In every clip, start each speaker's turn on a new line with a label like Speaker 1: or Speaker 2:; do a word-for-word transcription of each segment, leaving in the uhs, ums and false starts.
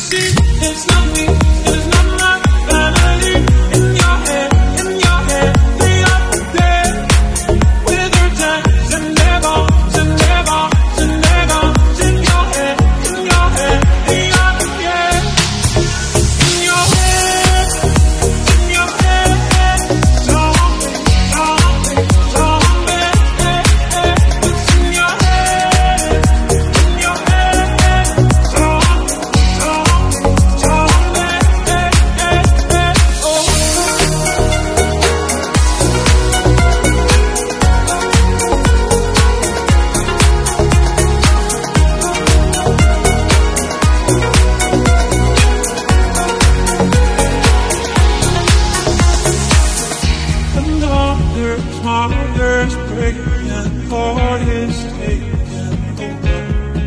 Speaker 1: Heart's breaking, heart is taken over.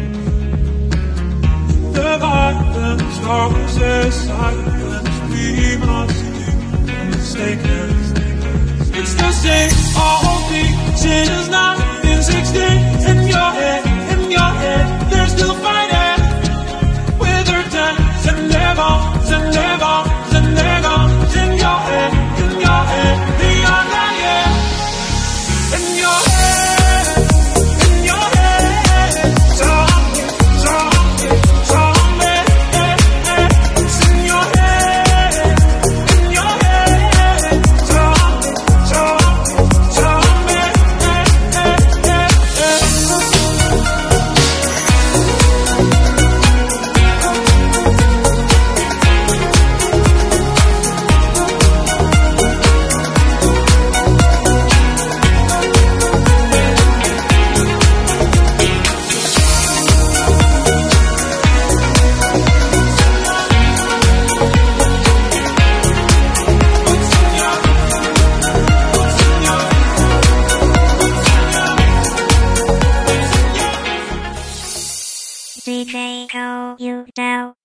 Speaker 1: The violence causes silence. We must be mistaken. It's the same old thing since nineteen sixty. In your head, in your head, they're still fighting with their tanks and their bombs and their bombs and their guns. In your head, in your head, they are lying. In your head, in your head, zombie, zombie, zombie. It's in your head, in your head, zombie, zombie, zombie.
Speaker 2: D J Cole, you down.